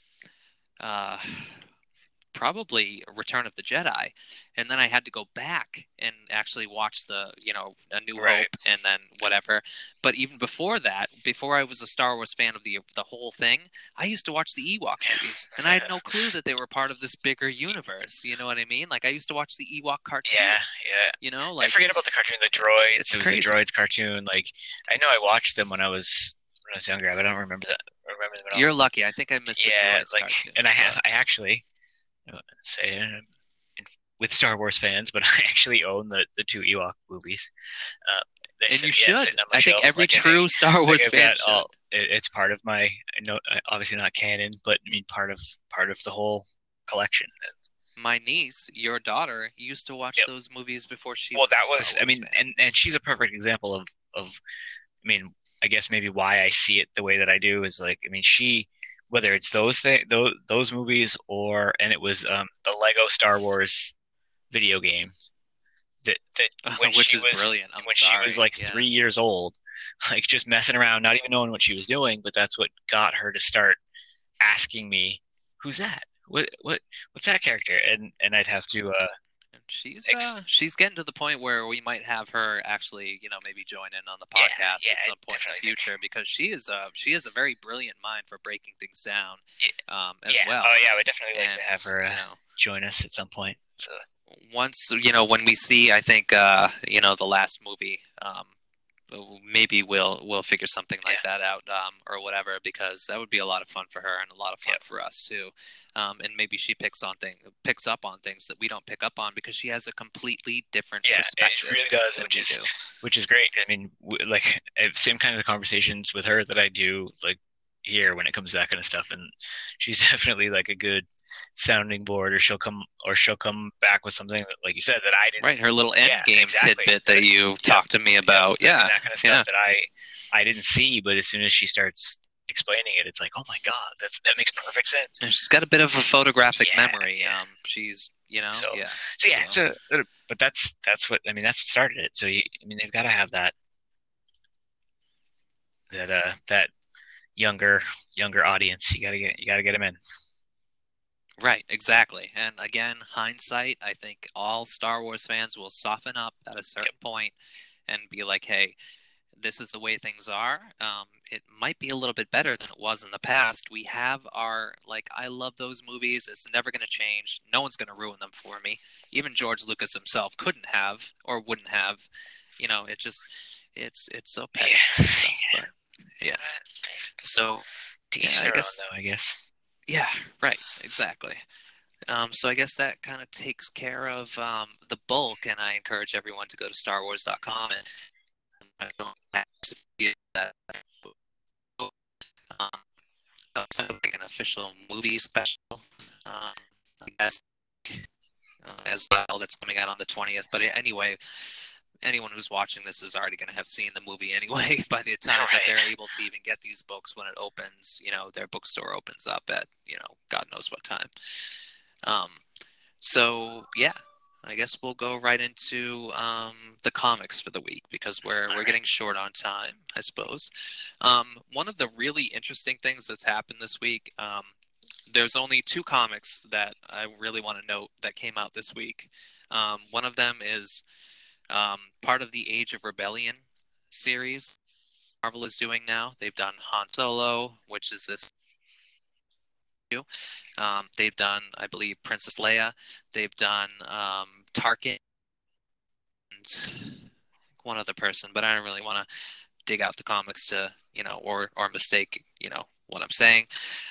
uh, probably Return of the Jedi, and then I had to go back and actually watch A New Right. Hope and then whatever. But even before that, before I was a Star Wars fan of the whole thing, I used to watch the Ewok movies, and I had no clue that they were part of this bigger universe. You know what I mean? Like I used to watch the Ewok cartoon. Yeah, yeah. I Like forget about the cartoon, the droids. it's It was the crazy. droids cartoon. Like I know I watched them when I was younger, but I don't remember that. I remember them at all. You're lucky. I think I missed the Yeah, droids like, cartoon, and but I actually say with Star Wars fans, but I actually own the two Ewok movies. They And sit, you yeah, should. sitting on my I think shelf. every Like I think true Star like Wars I've fan got should. all. It's part of my. No, obviously not canon, but I mean part of the whole collection. My niece, your daughter, used to watch Yep. those movies before she Well, was a that Star was. I Wars mean, fan. and she's a perfect example of. I mean, I guess maybe why I see it the way that I do is like. I mean, she. Whether it's those movies, or and it was the Lego Star Wars video game that Which is brilliant. I'm when she was sorry. like Yeah. 3 years old, like just messing around, not even knowing what she was doing, but that's what got her to start asking me, "Who's that? What's that character?" And I'd have to And ex she's getting to the point where we might have her actually, maybe join in on the yeah, podcast yeah, at I some point in the definitely think future because she is a very brilliant mind for breaking things down, as yeah. well. Oh yeah, I would definitely like to And have her join us at some point. So once when we see, I think the last movie, maybe we'll figure something like yeah, that out, or whatever, because that would be a lot of fun for her and a lot of fun yeah, for us too. And maybe she picks up on things that we don't pick up on because she has a completely different yeah. It perspective really does, than we do. which is great. I mean, like same kind of conversations with her that I do like here when it comes to that kind of stuff, and she's definitely like a good sounding board, or she'll come back with something that, like you said, that I didn't. Right, her little end Yeah, game exactly. tidbit that you Yep, talked to me yep. about. I mean, Yeah, that kind of stuff yeah. that I didn't see, but as soon as she starts explaining it, it's like, oh my God, that makes perfect sense. And she's got a bit of a photographic Yeah, memory. yeah. She's, So yeah. so yeah, but that's what I mean. That's what started it. So I mean, they've got to have that younger audience. You gotta get them in. Right, exactly. And again, hindsight, I think all Star Wars fans will soften up at a certain point and be like, hey, this is the way things are. It might be a little bit better than it was in the past. We have I love those movies. It's never going to change. No one's going to ruin them for me. Even George Lucas himself couldn't have or wouldn't have. It just, it's so petty and stuff. But yeah. So, To yeah, each I their own, guess, though. I guess. yeah, right, exactly. So I guess that kind of takes care of the bulk, and I encourage everyone to go to StarWars.com and I don't have to be that um, like an official movie special, I guess, as well, that's coming out on the 20th. But anyway, anyone who's watching this is already going to have seen the movie anyway by the time that they're able to even get these books when it opens. Their bookstore opens up at God knows what time. So yeah, I guess we'll go right into the comics for the week because we're getting short on time, I suppose. One of the really interesting things that's happened this week, there's only two comics that I really want to note that came out this week. One of them is part of the Age of Rebellion series Marvel is doing now. They've done Han Solo, which is this. They've done, I believe, Princess Leia. They've done Tarkin and one other person, but I don't really want to dig out the comics to, or mistake, what I'm saying.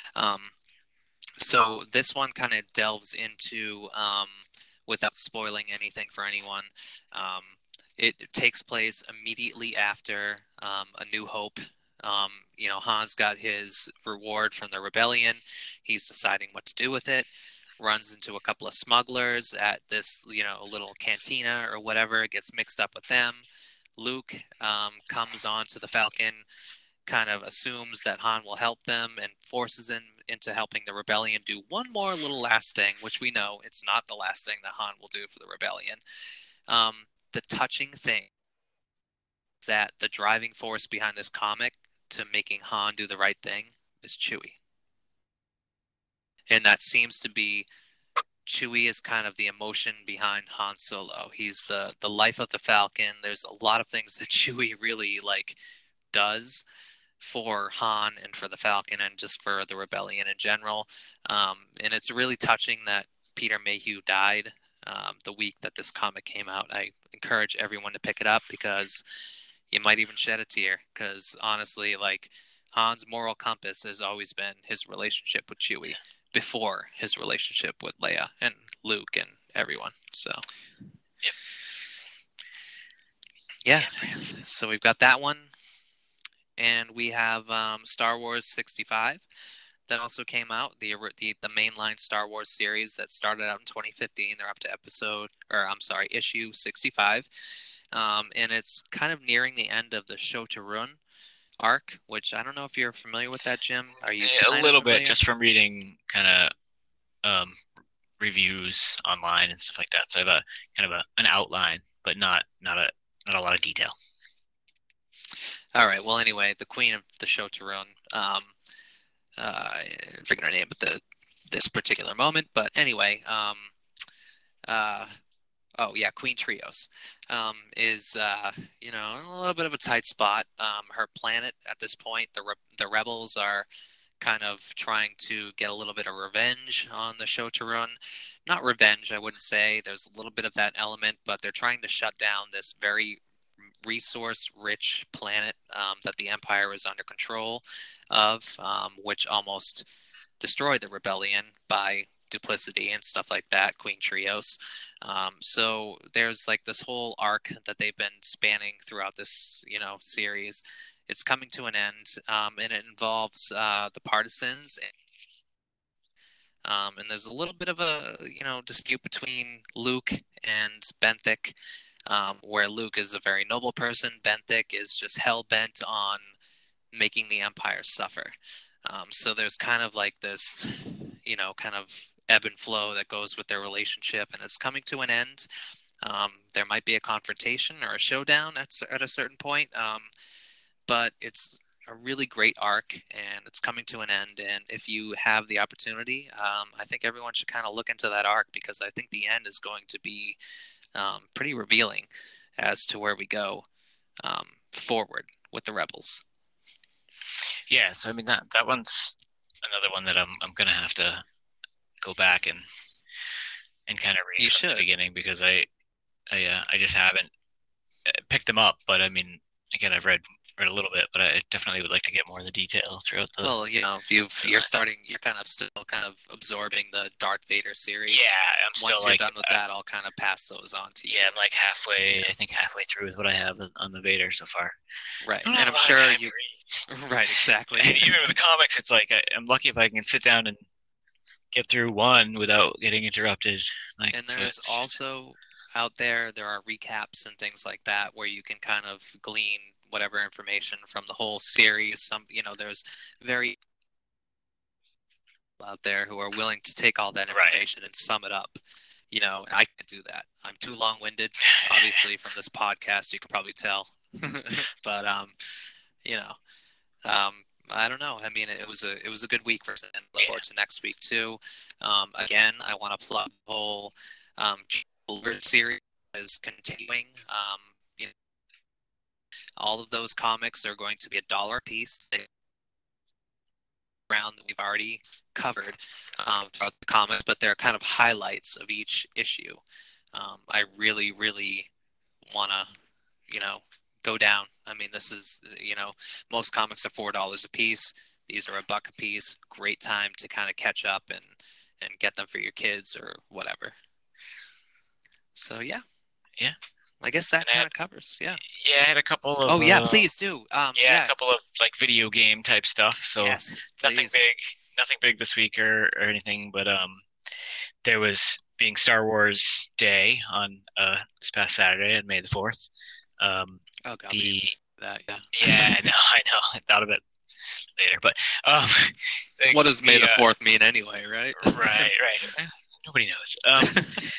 So this one kind of delves into, without spoiling anything for anyone, it takes place immediately after A New Hope. Han's got his reward from the rebellion. He's deciding what to do with it. Runs into a couple of smugglers at this, little cantina or whatever. Gets mixed up with them. Luke comes onto the Falcon, kind of assumes that Han will help them and forces him into helping the rebellion do one more little last thing, which we know it's not the last thing that Han will do for the rebellion. The touching thing is that the driving force behind this comic to making Han do the right thing is Chewie. And that seems to be Chewie is kind of the emotion behind Han Solo. He's the life of the Falcon. There's a lot of things that Chewie really does for Han and for the Falcon and just for the rebellion in general. And it's really touching that Peter Mayhew died the week that this comic came out. I encourage everyone to pick it up because you might even shed a tear because honestly, Han's moral compass has always been his relationship with Chewie before his relationship with Leia and Luke and everyone. So, Yep. yeah. So we've got that one, and we have Star Wars 65 that also came out. The mainline Star Wars series that started out in 2015. They're up to issue 65, and it's kind of nearing the end of the Shotorun arc, which I don't know if you're familiar with that, Jim. Are you a kind little of familiar? bit, just from reading kind of reviews online and stuff like that. So I have a kind of an outline, but not a lot of detail. All right. Well, anyway, the queen of the Shotorun, I forget her name at this particular moment, but anyway, Queen Trios is in a little bit of a tight spot. Her planet at this point, the rebels are kind of trying to get a little bit of revenge on the Shotorun. Not revenge, I wouldn't say. There's a little bit of that element, but they're trying to shut down this very resource-rich planet that the Empire is under control of, which almost destroyed the rebellion by duplicity and stuff like that, Queen Trios. So there's like this whole arc that they've been spanning throughout this, series. It's coming to an end, and it involves the partisans. And there's a little bit of a, dispute between Luke and Benthic, where Luke is a very noble person. Benthic is just hell-bent on making the Empire suffer. So there's kind of like this, kind of ebb and flow that goes with their relationship, and it's coming to an end. There might be a confrontation or a showdown at a certain point, but it's a really great arc, and it's coming to an end. And if you have the opportunity, I think everyone should kind of look into that arc, because I think the end is going to be pretty revealing as to where we go forward with the Rebels. Yeah, so I mean that one's another one that I'm gonna have to go back and kind of read from the beginning, because I just haven't picked them up. But I mean, again, I've read a little bit, but I definitely would like to get more of the detail throughout the. Well, you're kind of still kind of absorbing the Darth Vader series. Yeah, I'm still once you're done with that, I'll kind of pass those on to you. Yeah, I'm like halfway through with what I have on the Vader so far. Right, and I'm sure you. Right, exactly. And even with the comics, it's like I'm lucky if I can sit down and get through one without getting interrupted. And there's also out there are recaps and things like that where you can kind of glean whatever information from the whole series. There's very out there who are willing to take all that information and sum it up. I can't do that. I'm too long-winded. Obviously, from this podcast, you can probably tell. But I don't know. I mean, it was a good week for us, and look forward to next week too. Again, I want to plug the whole series is continuing. All of those comics are going to be $1 a piece. Around that we've already covered throughout the comics, but they're kind of highlights of each issue. I really, really want to, go down. I mean, this is, most comics are $4 a piece. These are $1 a piece. Great time to kind of catch up and get them for your kids or whatever. So yeah. I guess that kind of covers. Yeah, I had a couple of. Oh yeah, please do. A couple of like video game type stuff. So yes, nothing big this week or anything. But there was being Star Wars Day on this past Saturday on May the 4th. Oh God, that I know. I thought of it later, but what does May the 4th mean anyway, right? right. Nobody knows.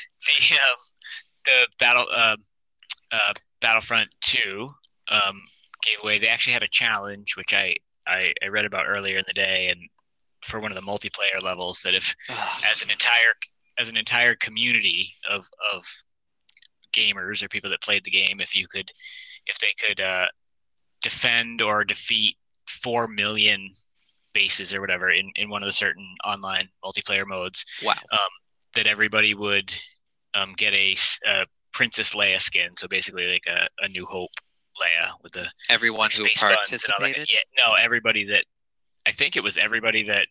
The Battlefront 2 gave away. They actually had a challenge, which I read about earlier in the day, and for one of the multiplayer levels, that if as an entire community of gamers or people that played the game, if they could defend or defeat 4 million bases or whatever in one of the certain online multiplayer modes, that everybody would get a Princess Leia skin. So basically like a New Hope Leia with the everyone who participated. Everybody that I think it was everybody that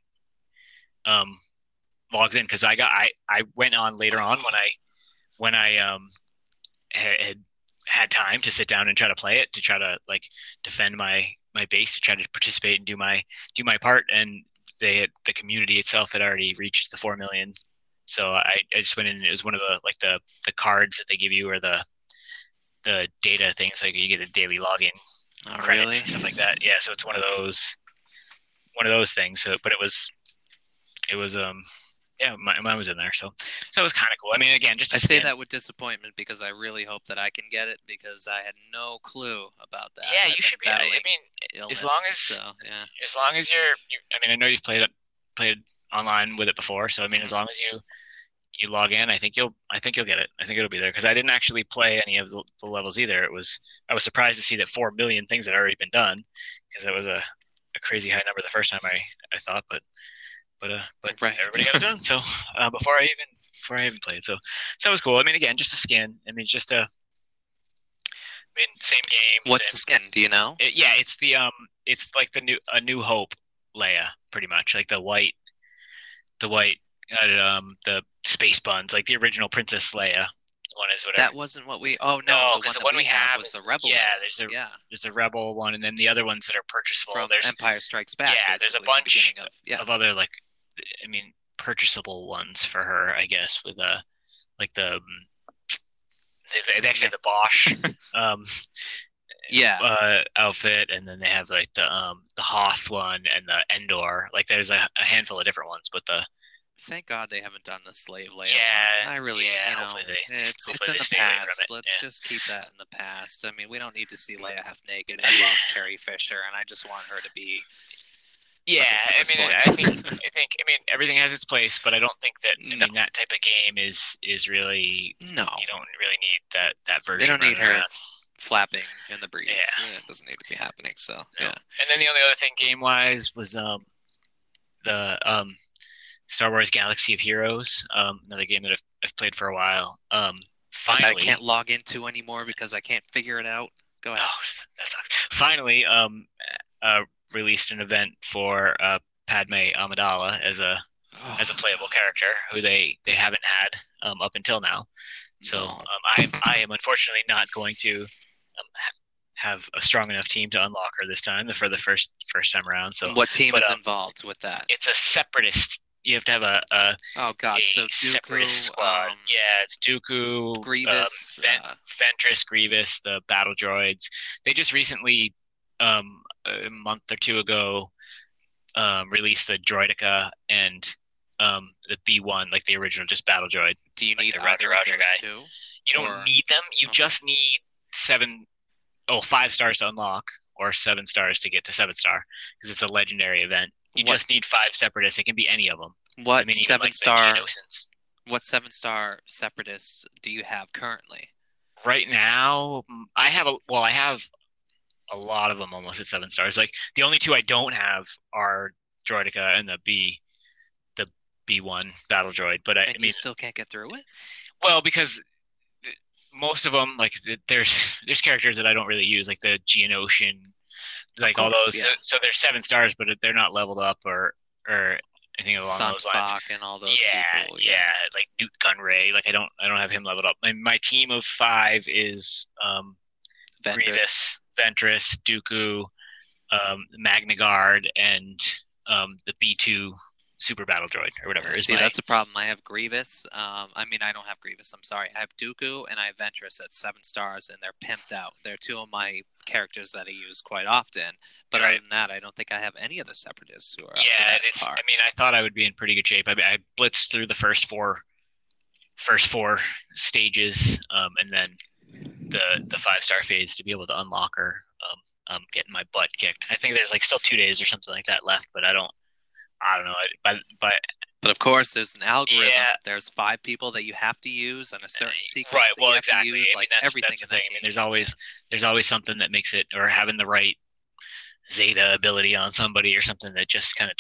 logs in, because I went on later on when I had had time to sit down and try to play it, to try to like defend my base, to try to participate and do my part. And the community itself had already reached the 4 million. So I just went in. It was one of the cards that they give you, or the data things, like you get a daily login Oh, credits really? and stuff like that. Yeah, so it's one of those things. So, but it was yeah, mine was in there, so it was kind of cool. I mean, again, just I a say skin. that with disappointment because I really hope that I can get it because I had no clue about that. Yeah, I've you been should be. I battling mean, as long illness, as so yeah. I mean, I know you've played online with it before, so I mean, as Mhm. long as you log in, I think you'll get it. I think it'll be there because I didn't actually play any of the levels either. I was surprised to see that 4 million things had already been done, because it was a crazy high number the first time I thought, but Right. everybody got it done. So before I even played, so it was cool. I mean, again, just a skin. I mean, same game, What's the skin? Do you know? yeah, it's like A New Hope Leia, pretty much like the white, the space buns, like the original Princess Leia one is whatever. That wasn't what we. Oh no, No, the because one the that one we we had have was the is, Rebel yeah, Leia. Yeah, there's a Rebel one, and then the other ones that are purchasable. from Empire Strikes Back, Yeah, there's a basically the bunch beginning of. Yeah. of other, like, I mean, purchasable ones for her, I guess, with like they actually have the Bosch um Yeah. outfit, and then they have like the Hoth one and the Endor. Like, there's a handful of different ones, but the Thank God they haven't done the Slave Leia yeah, one. I really, yeah. Hopefully it's in the stay away from past. it. Let's Yeah. just keep that in the past. I mean, we don't need to see Leia half naked. I love Carrie Fisher, and I just want her to be Yeah, nothing at I this mean, point. I mean, everything has its place, but I don't think that. I No, mean, that type of game is really, no, you don't really need that they version don't need running her around. flapping in the breeze. Yeah, Yeah, it doesn't need to be happening. So no. yeah, And then the only other thing game wise was the Star Wars Galaxy of Heroes, another game that I've played for a while. that I Finally, can't log into anymore because I can't figure it out. Go ahead. oh, that sucks. Finally, uh, released an event for Padme Amidala as a Oh, playable character, who they haven't had up until now. So no. I am unfortunately not going to have a strong enough team to unlock her this time, for the first time around. So, What team but is involved with that? it's a separatist. You have to have Oh God, so a separatist Dooku, squad. Yeah, it's Dooku, Grievous. Ventress, Grievous, the battle droids. They just recently, a month or two ago, released the Droideka and the B1, like the original, just battle droid, Do you like need the either Roger of Roger those guy. two? You don't Or need them. You okay. just need 5 stars to unlock, or 7 stars to get to 7 star, because it's a legendary event. You What just need 5 separatists. It can be any of them. I what mean, even seven like the star Geonosians. what 7 star separatists do you have currently? Right now, I have a lot of them almost at 7 stars. Like, the only two I don't have are Droideka and the B1 battle droid. But I And you mean, still can't get through it? well, because most of them, like, there's characters that I don't really use, like the Geonosian, Of like all course, those. yeah. So they're 7 stars, but they're not leveled up, or anything along Sun those lines. Fac and all those Yeah, people, yeah, yeah. like Newt Gunray. Like, I don't have him leveled up. My team of 5 is Ventress. Grievous, Ventress, Dooku, Magna Guard, and the B2 Super Battle Droid, or whatever is See, my. that's a problem. I have Grievous. I mean, I don't have Grievous. I'm sorry. I have Dooku and I have Ventress at 7 stars, and they're pimped out. They're two of my characters that I use quite often. But Right. other than that, I don't think I have any other separatists who are up to Yeah, that it's. par. I mean, I thought I would be in pretty good shape. I blitzed through the first four stages, and then the 5 star phase to be able to unlock her. Getting my butt kicked. I think there's like still 2 days or something like that left, but I don't know. But of course, there's an algorithm. Yeah. There's 5 people that you have to use and a certain sequence Right. that you Well, have exactly. to use. I mean, Like that's everything the in thing. that I mean, game. there's always something that makes it, or having the right Zeta ability on somebody, or something that just kind of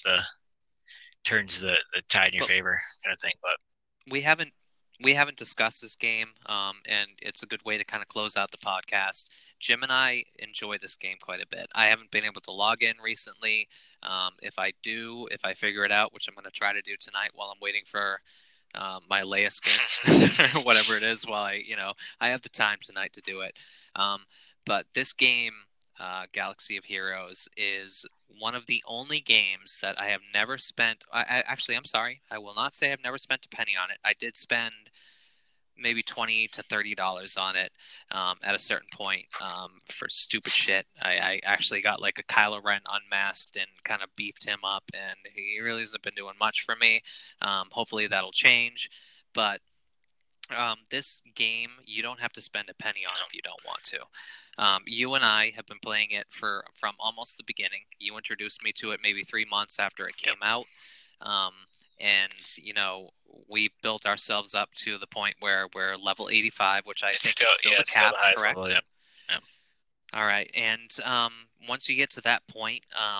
turns the tide in your But favor, kind of thing. But we haven't discussed this game, and it's a good way to kind of close out the podcast. Jim and I enjoy this game quite a bit. I haven't been able to log in recently. If I figure it out, which I'm going to try to do tonight while I'm waiting for my Leia skin or whatever it is while I have the time tonight to do it. But this game, Galaxy of Heroes, is one of the only games that I have never spent. Actually, I'm sorry. I will not say I've never spent a penny on it. I did spend maybe $20 to $30 on it at a certain point for stupid shit. I actually got like a Kylo Ren unmasked and kind of beefed him up, and he really hasn't been doing much for me. Hopefully that'll change, but this game, you don't have to spend a penny on if you don't want to. You and I have been playing it from almost the beginning. You introduced me to it maybe 3 months after it came out. And, we built ourselves up to the point where we're level 85, which I think is still the cap, correct? Level, yeah. All right. And once you get to that point,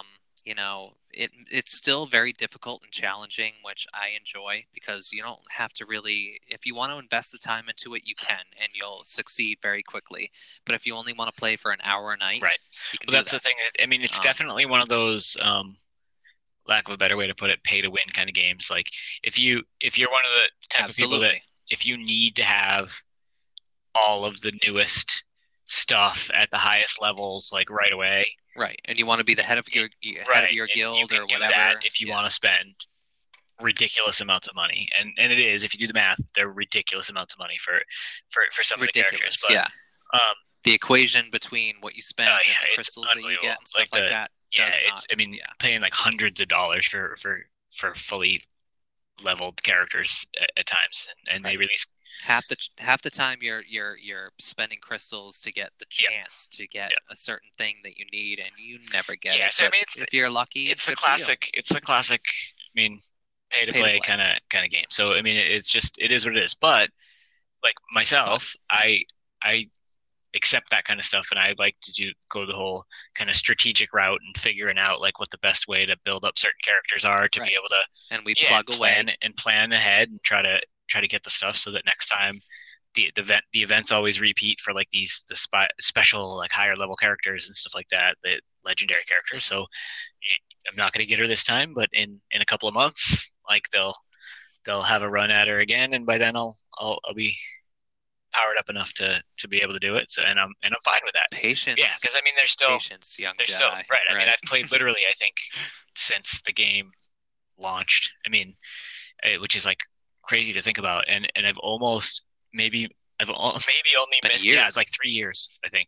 it's still very difficult and challenging, which I enjoy because you don't have to really, if you want to invest the time into it, you can, and you'll succeed very quickly. But if you only want to play for an hour a night, right. You can do that's that. The thing. I mean, it's definitely one of those, lack of a better way to put it, pay to win kind of games. Like if you're one of the type absolutely. of people that if you need to have all of the newest stuff at the highest levels like right away, right, and you want to be the head of your guild or whatever, that if you want to spend ridiculous amounts of money, and it is, if you do the math, they're ridiculous amounts of money for some of the characters. But, yeah. The equation between what you spend and the crystals that you get and stuff like that. Yeah, paying like hundreds of dollars for fully leveled characters at times, and they release half the time you're spending crystals to get the chance to get a certain thing that you need, and you never get it. Yeah, so if you're lucky, it's the classic. It's the classic. I mean, pay to play kind of game. So I mean, it is what it is. But like myself, I accept that kind of stuff, and I like to go the whole kind of strategic route and figuring out like what the best way to build up certain characters are to be able to, and we plug away and plan ahead and try to get the stuff so that next time the events always repeat for like the special like higher level characters and stuff like that, the legendary characters. So I'm not going to get her this time, but in a couple of months, like they'll have a run at her again, and by then I'll be powered up enough to be able to do it. So and I'm fine with that. Patience. Yeah, because I mean there's still patience, young Jedi. Still right. I mean I've played literally I think since the game launched. I mean, which is like crazy to think about, and I've almost maybe only missed years. It's like 3 years I think.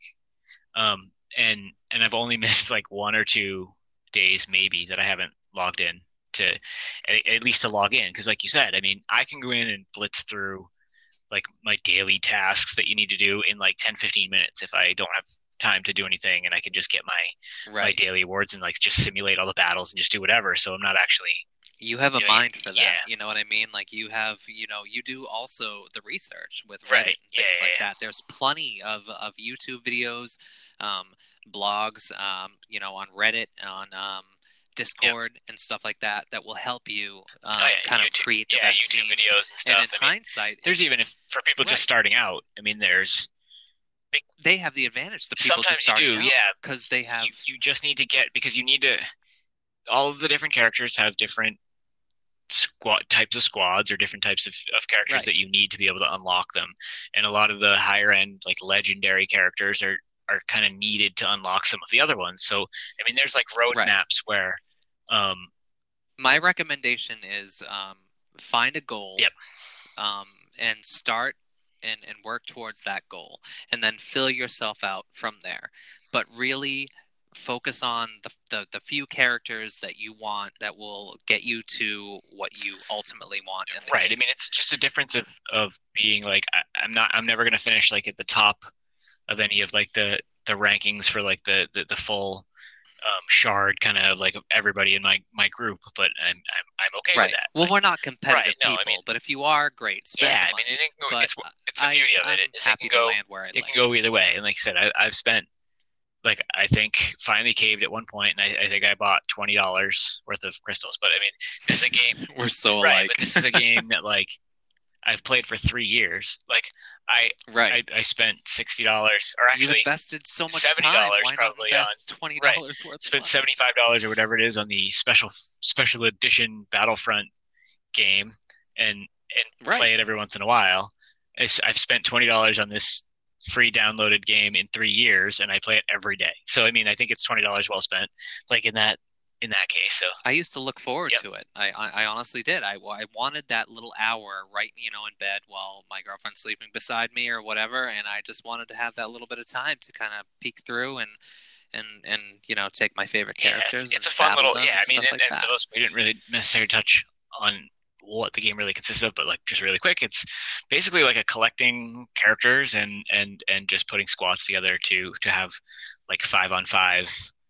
And I've only missed like 1 or 2 days maybe that I haven't logged in to at least to log in, because like you said, I mean I can go in and blitz through like my daily tasks that you need to do in like 10-15 minutes if I don't have time to do anything, and I can just get my daily awards and like just simulate all the battles and just do whatever. So I'm not actually, you have a mind for that. You know what I mean? Like you have, you do also the research with Reddit and things like that. There's plenty of YouTube videos, blogs, on Reddit, on Discord and stuff like that will help you kind of create the best YouTube teams. Videos and stuff. And in hindsight, there's even for people just starting out. I mean, they have the advantage. The people just starting out, because they have. You just need to because you need to. All of the different characters have different types of squads or different types of characters that you need to be able to unlock them, and a lot of the higher end like legendary characters are kind of needed to unlock some of the other ones. So I mean, there's like roadmaps where. My recommendation is find a goal, and start and work towards that goal, and then fill yourself out from there. But really focus on the few characters that you want that will get you to what you ultimately want in the game. I mean, it's just a difference of being like I'm never going to finish like at the top of any of like the rankings for like the full shard kind of like everybody in my group, but I'm okay with that. Well, we're not competitive people, I mean, but if you are, great. Spend the money. I mean, it's the beauty of it. Happy to land where I can go either way. And like I said, I've spent like I think finally caved at one point, and I think I bought $20 worth of crystals. But I mean, this is a game. We're so alike. But this is a game that like I've played for 3 years. Like I spent $60, or actually you invested so much $70 time. Why probably not invest $20 worth. Spent $75 or whatever it is on the special edition Battlefront game, and and Right. play it every once in a while. I've spent $20 on this free downloaded game in 3 years, and I play it every day. So I mean, I think it's $20 well spent, like in that case. So I used to look forward yep, to it. I honestly did. I wanted that little hour right, in bed while my girlfriend's sleeping beside me or whatever, and I just wanted to have that little bit of time to kind of peek through and take my favorite yeah, characters it's and a fun battle little them yeah. I and mean, stuff like and for that. those we didn't really necessarily touch on what the game really consists of, but like just really quick, it's basically like a collecting characters and just putting squads together to have like 5-on-5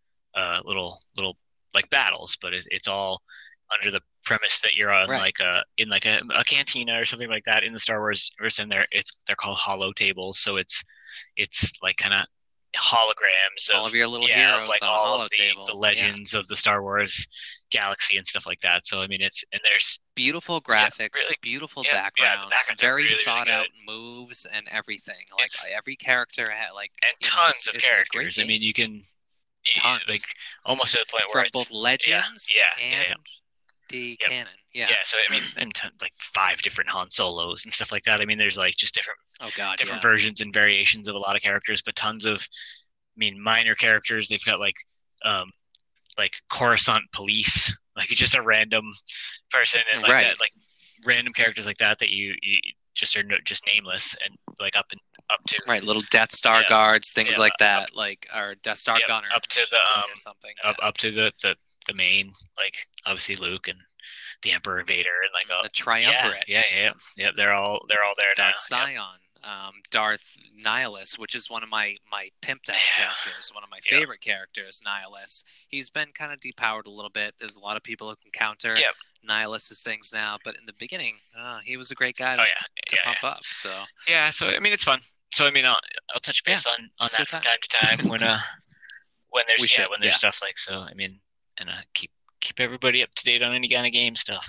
little like battles, but it's all under the premise that you're on Right. like a cantina or something like that in the Star Wars universe, and they're called hollow tables, so it's like kind of holograms All of your little of heroes like on a all of holo the table. Yeah. legends of the Star Wars galaxy and stuff like that. So I mean, it's and there's Beautiful yeah, graphics, really beautiful yeah, the backgrounds, backgrounds are very really thought good. out moves and everything. Like It's every character had and it's tons of it's a great characters. I game. mean, you can like Tons. almost to the point where From it's both Legends and yeah. the Yep. canon. Yeah. Yeah, so I mean, and like 5 different Han Solos and stuff like that. I mean, there's like just Oh God, different yeah. versions and variations of a lot of characters, but tons of, I mean, minor characters. They've got um like Coruscant Police, like just a random person, and like Right. that, like random characters like that you just are just nameless and like up to Right. Little Death Star yeah guards, things yeah like up that, like or Death Star yeah gunner, up I to the should say, or something. Yeah. up to the main, like obviously Luke and the Emperor Vader and like The Triumvirate. yeah they're all there now. Darth Yep. Sion, Darth Nihilus, which is one of my pimped out Yeah. characters, one of my Yep. favorite characters, Nihilus. He's been kind of depowered a little bit. There's a lot of people who can counter Yep. Nihilus's things now, but in the beginning, he was a great guy Oh to pump up. So yeah. So I mean, it's fun. So I mean, I'll touch base on it's a that good from time. time to time when there's We should, when there's yeah. stuff like so. I mean, and keep everybody up to date on any kind of game stuff.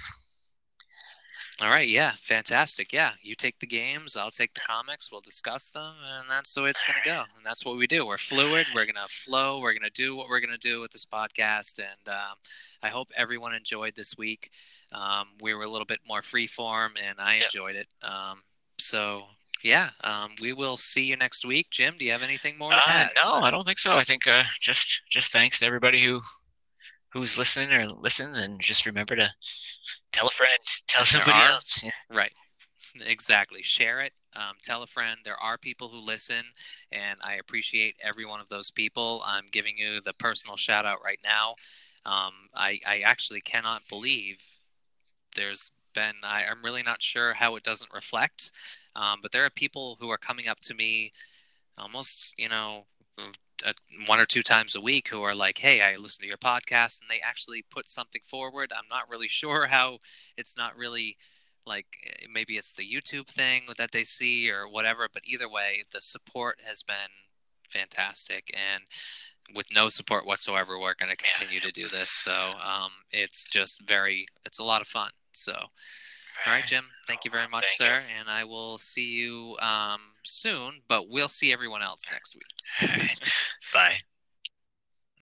All right, yeah, fantastic. Yeah, you take the games, I'll take the comics, we'll discuss them, and that's the way it's going to go. And that's what we do. We're fluid, we're going to flow, we're going to do what we're going to do with this podcast. And I hope everyone enjoyed this week. We were a little bit more free form, and I enjoyed it. So, yeah, we will see you next week. Jim, do you have anything more to add? No, I don't think so. I think just thanks to everybody who's listening or listens, and just remember to tell a friend, tell somebody else. Yeah. Right. Exactly. Share it. Tell a friend. There are people who listen, and I appreciate every one of those people. I'm giving you the personal shout out right now. I actually cannot believe there's been, I'm really not sure how it doesn't reflect, but there are people who are coming up to me almost, one or two times a week who are like, hey, I listen to your podcast, and they actually put something forward. I'm not really sure how it's not really like maybe it's the YouTube thing that they see or whatever, but either way, the support has been fantastic. And with no support whatsoever, we're going to continue to do this. So it's a lot of fun. So, all right, Jim, thank you very much, sir. And I will see you soon, but we'll see everyone else next week. Bye.